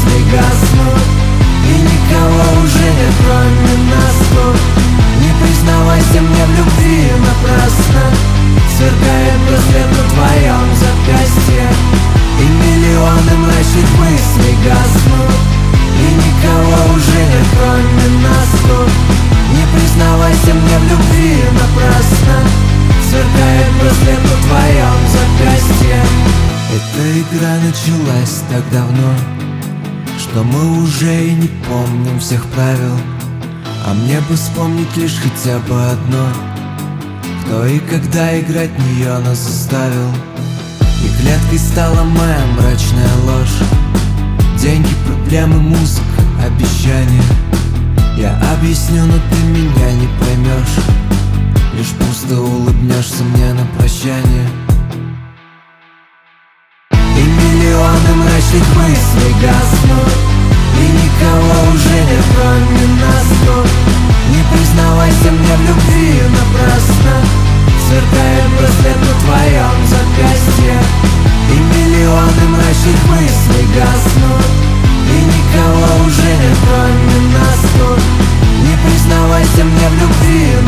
мысли гаснут, и никого уже нет, кроме нас тут. Не признавайся мне в любви напрасно. Сверкает браслет на твоем запястье, и миллионы мрачных мыслей гаснут, и никого уже нет, кроме нас тут. Не признавайся мне в любви напрасно. Сверкает браслет на твоем запястье. Эта игра началась так давно, что мы уже и не помним всех правил. А мне бы вспомнить лишь хотя бы одно: кто и когда играть в нее нас заставил. И клеткой стала моя мрачная ложь. Деньги, проблемы, музыка, обещания. Я объясню, но ты меня не поймешь, лишь пусто улыбнешься мне на прощание. И миллионы мрачных мыслей гаснут, и никого уже нет, кроме нас тут. Не признавайся мне в любви напрасно. Сверкает браслет на твоем запястье, и миллионы мрачных мыслей гаснут, и никого уже нет, кроме нас тут. Не признавайся мне в любви